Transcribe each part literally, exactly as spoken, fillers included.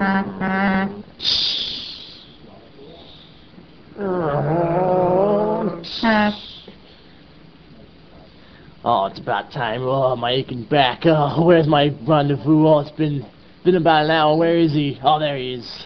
Oh, it's about time. Oh, my aching back. Oh, where's my rendezvous? Oh, it's been been about an hour. Where is he? Oh, there he is.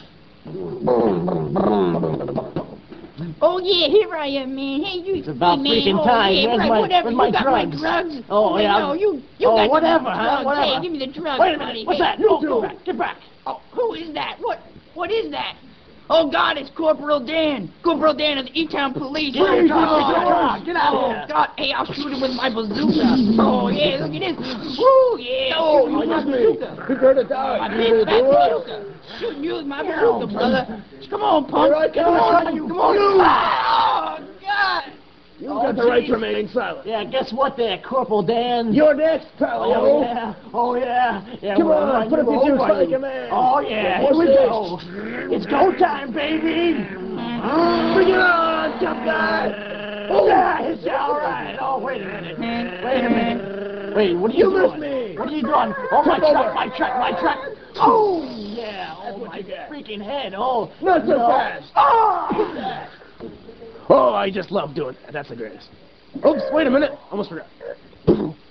Oh yeah, here I am, man. Hey, you. It's about hey, man. freaking oh, time. Yeah, Where's right, my, whatever. where's You my got drugs? my drugs. Oh, Wait, yeah. No, you. You oh, got whatever, the huh? drugs. Whatever. Hey, give me the drugs, Wait a buddy. minute. What's hey. that? You oh, two. Get back. Get back. Oh, who is that? What? What is that? Oh God, it's Corporal Dan. Corporal Dan of the E-Town Police. Get out, oh, God. Get out of oh, here. God. Hey, I'll shoot him with my bazooka. Oh yeah, look at this. Woo, yeah. Oh, Shoot you my missed me. bazooka. You're gonna die. My You big gonna fat do it? bazooka. Shooting you with my bazooka, brother. Come on, punk. Here I come. Come on, You. come on. You. Ah, oh God. You've Oh, got the right geez. to remain silent. Yeah, guess what there, Corporal Dan? You're next, pal. Oh, yeah. Oh, yeah. Yeah, Come we'll on, run put up you your dukes over. like a man. Oh, yeah. Here we go. It's go time, baby. Bring it on, tough guy. Oh, yeah, it's all right. Oh, wait a minute. Wait a minute. Wait, what are you, You doing? missed me. What are you doing? Oh, my Trip truck, over. my truck, my truck. Oh, yeah. Oh, That's what my you get. freaking head. Oh, Not so no. fast. Oh! Oh, I just love doing that. That's the greatest. Oops, wait a minute. Almost forgot.